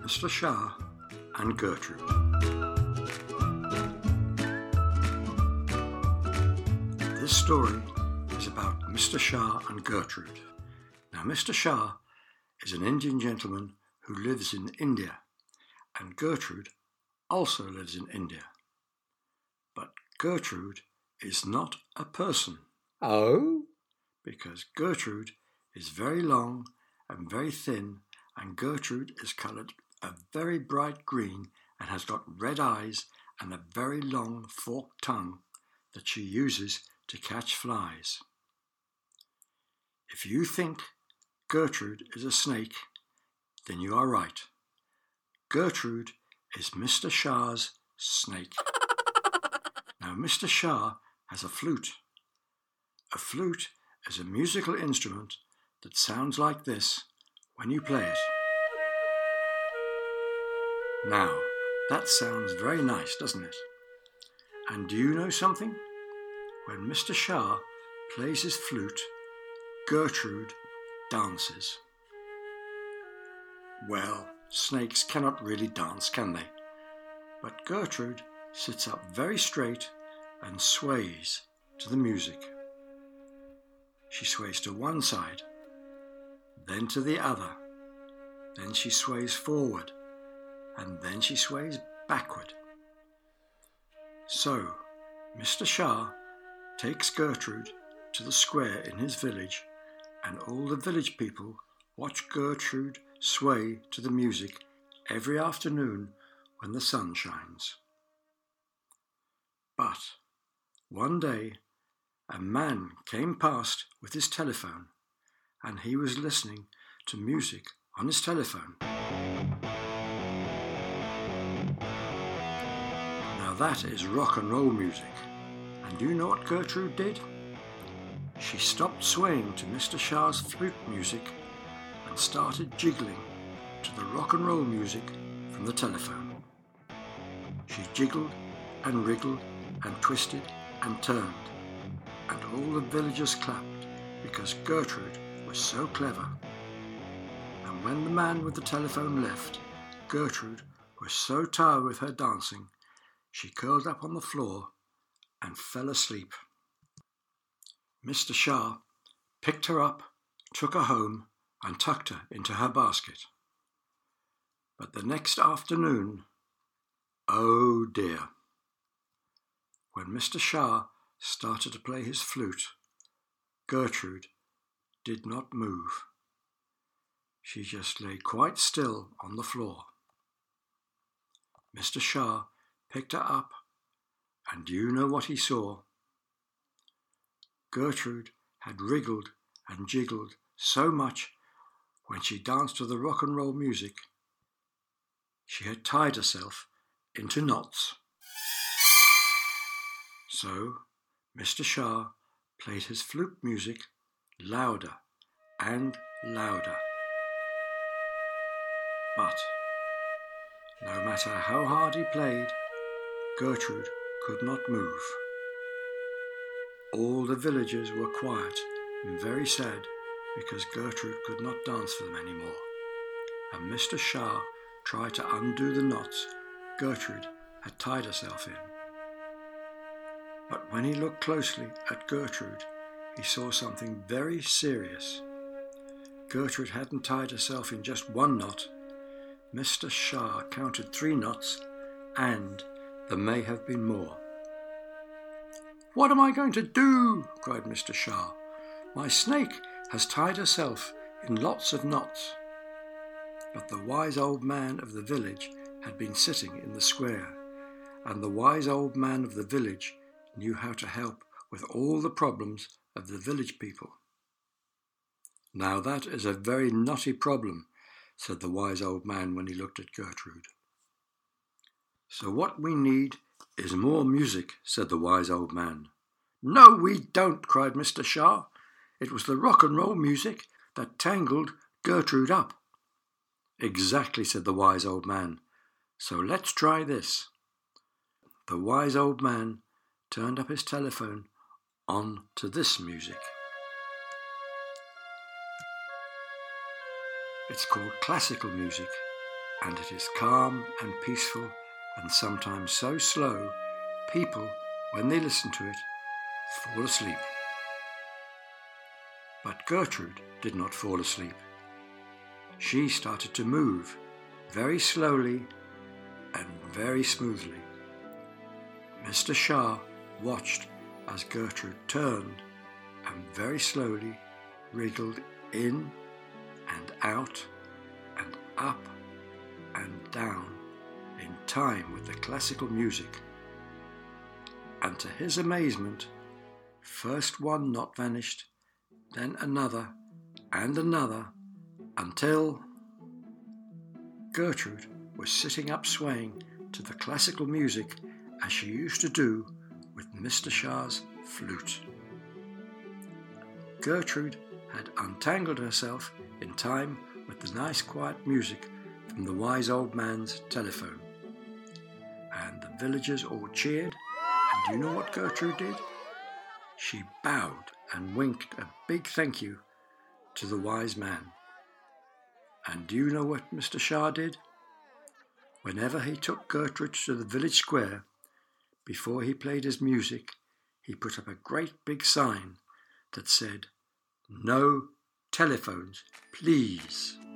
Mr. Shah and Gertrude. This story is about Mr. Shah and Gertrude. Now, Mr. Shah is an Indian gentleman who lives in India, and Gertrude also lives in India. But Gertrude is not a person. Oh? Because Gertrude is very long and very thin, and Gertrude is coloured a very bright green and has got red eyes and a very long forked tongue that she uses to catch flies. If you think Gertrude is a snake, then you are right. Gertrude is Mr. Shah's snake. Now, Mr. Shah has a flute. A flute is a musical instrument that sounds like this when you play it. Now, that sounds very nice, doesn't it? And do you know something? When Mr. Shah plays his flute, Gertrude dances. Well, snakes cannot really dance, can they? But Gertrude sits up very straight and sways to the music. She sways to one side, then to the other, then she sways forward, and then she sways backward. So, Mr. Shah takes Gertrude to the square in his village, and all the village people watch Gertrude sway to the music every afternoon when the sun shines. But one day a man came past with his telephone, and he was listening to music on his telephone. Now that is rock and roll music. And do you know what Gertrude did? She stopped swaying to Mr. Shah's flute music and started jiggling to the rock and roll music from the telephone. She jiggled and wriggled and twisted and turned, and all the villagers clapped because Gertrude was so clever. And when the man with the telephone left, Gertrude was so tired with her dancing, she curled up on the floor and fell asleep. Mr. Shah picked her up, took her home, and tucked her into her basket. But the next afternoon, oh dear, when Mr. Shah started to play his flute, Gertrude did not move. She just lay quite still on the floor. Mr. Shah picked her up, and do you know what he saw? Gertrude had wriggled and jiggled so much when she danced to the rock and roll music, she had tied herself into knots. So Mr. Shah played his flute music louder and louder. But no matter how hard he played, Gertrude could not move. All the villagers were quiet and very sad because Gertrude could not dance for them anymore. And Mr. Shah tried to undo the knots Gertrude had tied herself in. But when he looked closely at Gertrude, he saw something very serious. Gertrude hadn't tied herself in just one knot. Mr. Shah counted 3 knots, and there may have been more. "What am I going to do?" cried Mr. Shah. "My snake has tied herself in lots of knots." But the wise old man of the village had been sitting in the square, and the wise old man of the village knew how to help with all the problems of the village people. "Now that is a very knotty problem," said the wise old man when he looked at Gertrude. "So what we need is more music," said the wise old man. "No, we don't," cried Mr. Shah. "It was the rock and roll music that tangled Gertrude up." "Exactly," said the wise old man. "So let's try this." The wise old man turned up his telephone on to this music. It's called classical music, and it is calm and peaceful and sometimes so slow, people, when they listen to it, fall asleep. But Gertrude did not fall asleep. She started to move very slowly and very smoothly. Mr. Shah watched as Gertrude turned and very slowly wriggled in and out and up and down in time with the classical music. And to his amazement, first one knot vanished, then another and another, until Gertrude was sitting up swaying to the classical music as she used to do with Mr. Shah's flute. Gertrude had untangled herself in time with the nice quiet music from the wise old man's telephone. And the villagers all cheered, and do you know what Gertrude did? She bowed and winked a big thank you to the wise man. And do you know what Mr. Shah did? Whenever he took Gertrude to the village square, before he played his music, he put up a great big sign that said, "No telephones, please."